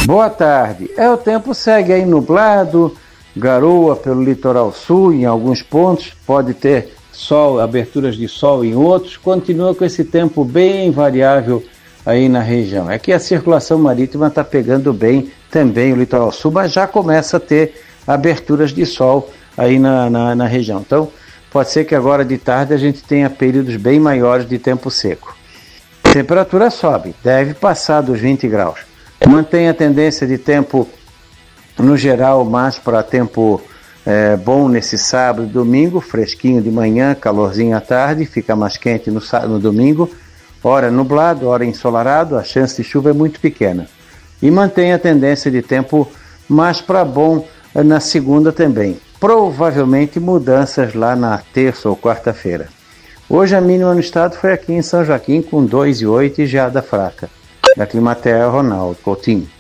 Boa tarde. O tempo segue aí nublado, garoa pelo litoral sul em alguns pontos, pode ter sol, aberturas de sol em outros, continua com esse tempo bem variável aí na região. É que a circulação marítima está pegando bem também o litoral sul, mas já começa a ter aberturas de sol aí na região. Então, pode ser que agora de tarde a gente tenha períodos bem maiores de tempo seco. A temperatura sobe, deve passar dos 20 graus. Mantém a tendência de tempo, no geral, mais para tempo bom nesse sábado e domingo, fresquinho de manhã, calorzinho à tarde, fica mais quente no domingo, hora nublado, hora ensolarado, a chance de chuva é muito pequena. E mantém a tendência de tempo mais para bom na segunda também. Provavelmente mudanças lá na terça ou quarta-feira. Hoje a mínima no estado foi aqui em São Joaquim com 2,8 e geada fraca. Da Climatea, Ronaldo Coutinho.